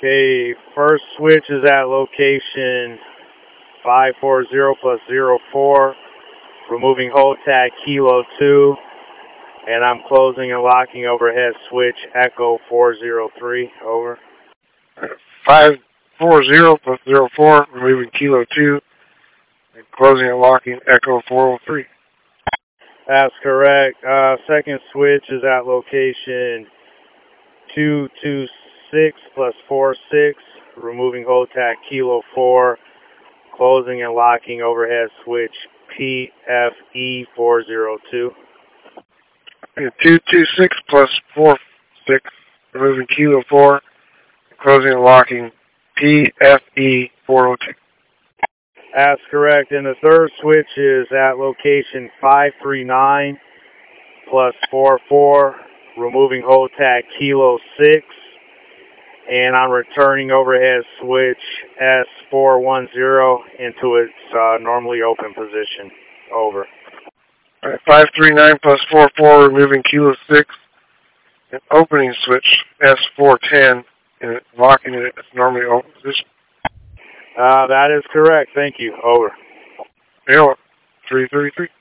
Okay, first switch is at location 540 plus 04, removing hold tag Kilo 2, and I'm closing and locking overhead switch Echo 403, over. 540 plus 04, removing Kilo 2, and closing and locking Echo 403. That's correct. Second switch is at location 226 plus 46, removing hold tag Kilo 4, closing and locking overhead switch PFE 402. 226 plus 46, removing Kilo 4, closing and locking PFE 402. That's correct. And the third switch is at location 539 plus 44, removing hold tag Kilo 6, and I'm returning overhead switch S410 into its normally open position. Over. All right, 539 plus 44, removing Kilo 6, and opening switch S410, and locking it at its normally open position. That is correct. Thank you. Over. Yeah, 333.